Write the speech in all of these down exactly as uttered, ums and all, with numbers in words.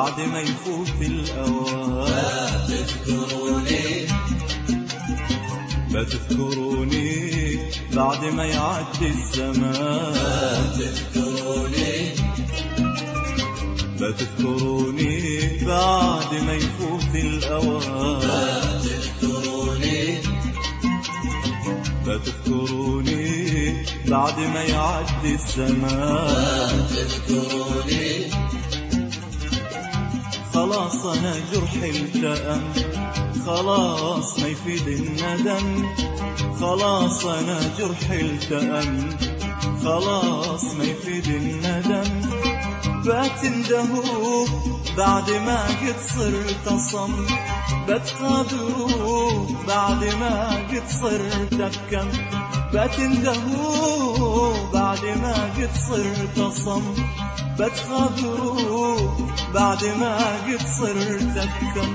بعد ما يفوت الأوان. لا تذكروني لا تذكروني بعد ما يعدي الزمان. لا تذكروني لا تذكروني بعد ما يفوت الأوان. لا تذكروني لا تذكروني بعد ما يعدي الزمان. لا تذكروني خلاص أنا جرحي التأم، خلاص ما يفيد الندم. خلاص أنا جرحي التأم، خلاص ما يفيد الندم. بتندهوا بعد ما قد صرت أصم، بتخابروا بعد ما قد صرت أبكم. بتندهوا بعد ما قد صرت أصم، بتخابروا بعد ما قد صرت أبكم.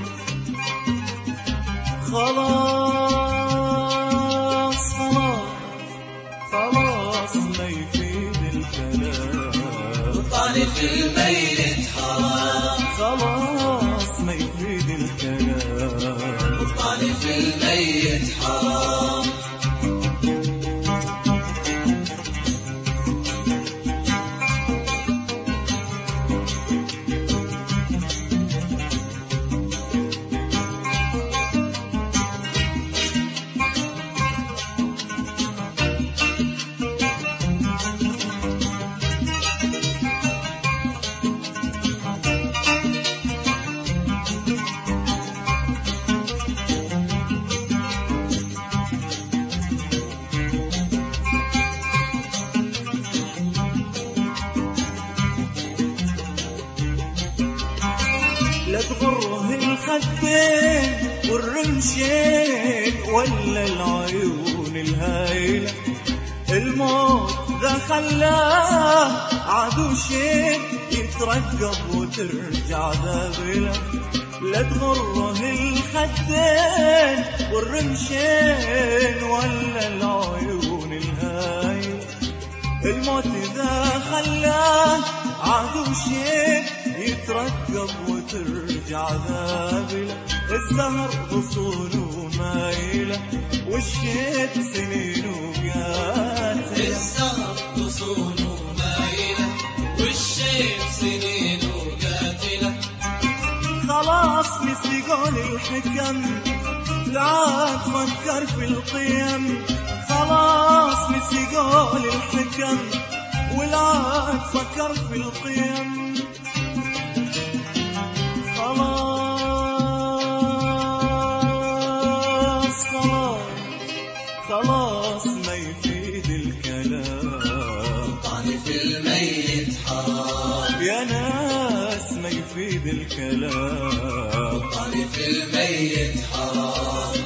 خلاص خلاص خلاص ما يفيد الكلام. طعني في الميت حرام. خلاص ما يفيد الكلام. طعني في الميت حرام. لا تغره الخدين والرمشين ولا العيون الهايلة. الموت ذا خلاه عدو شيء يترقب وترجع ذابلة. لا تغره الخدين والرمشين ولا العيون الهايلة. الموت ذا خلاه عدو شيء يترقب وترجع ذابلة. الزهر غصونه مايلة والشيب سنينه قاتلة. الزهر غصونه مايلة والشيب سنينه قاتلة. خلاص مثل قول الحكم لا عاد فكر في القيم. خلاص مثل قول الحكم ولا عاد فكر في القيم. خلاص خلاص خلاص ما يفيد الكلام. طعني في الميت حرام. يا ناس ما يفيد الكلام. طعني في الميت حرام.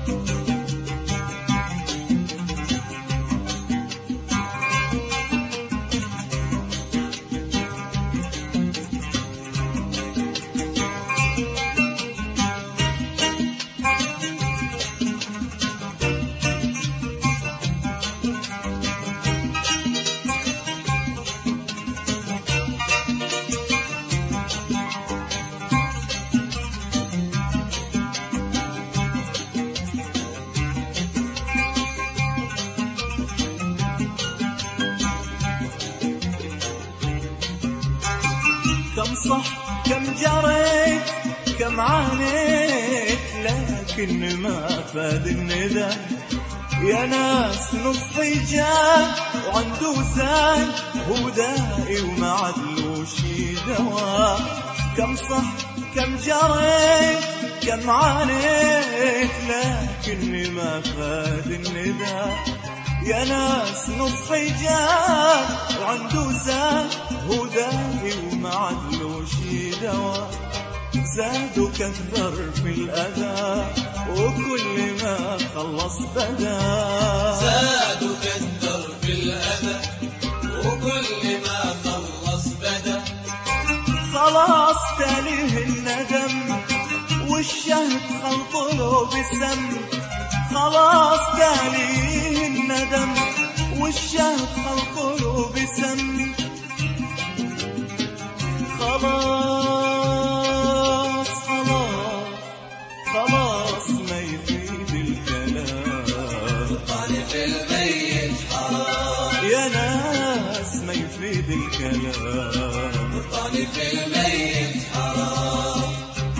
كم صح كم جريت كم عانيت لكن ما فاد الندى. يا ناس نصفي جاء وعنده زان هو دائي وما عدلوش دواء. كم صح كم جريت كم عانيت لكن ما فاد الندى. يا ناس نصفي جاء وعنده زان هو داهي وما عدلوش دواء. زاد وكثر في الأذى وكل ما خلص بدا. زاد وكثر في الأذى وكل ما خلص بدا. خلاص تاليه الندم والشهد خلطله بالسم. خلاص تاليه الندم والشهد خلطله بسم. خلاص الكلام. والطعن في الميت حرام.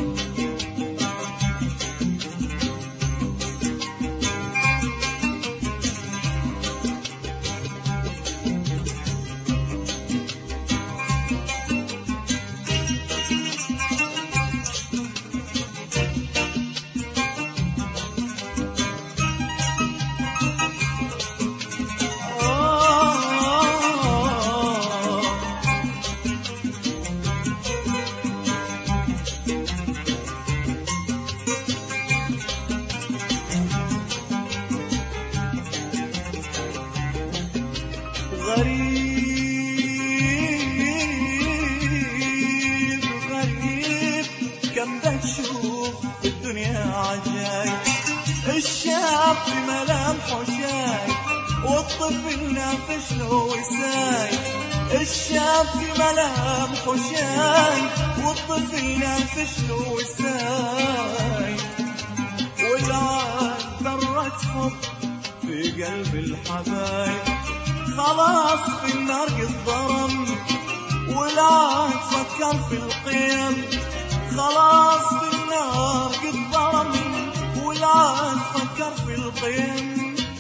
غريب غريب كم بتشوف في الدنيا عجايب، الشاب في ملامحه شايب والطفل نافش له وسايب، الشاب في ملامحه شايب والطفل نافش له وسايب، والعين ذرة حب في قلب الحبايب، خلاص في النار قد ضرم والعاد فكر في القيم، خلاص في النار قد ضرم والعاد فكر في القيم،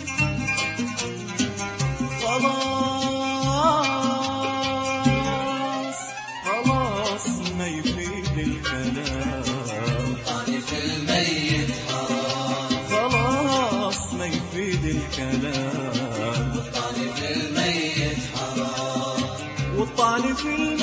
خلاص خلاص ما يفيد الكلام. والطعن في الميت حرام. خلاص ما يفيد الكلام. والطعن في الميت حرام. والطعن في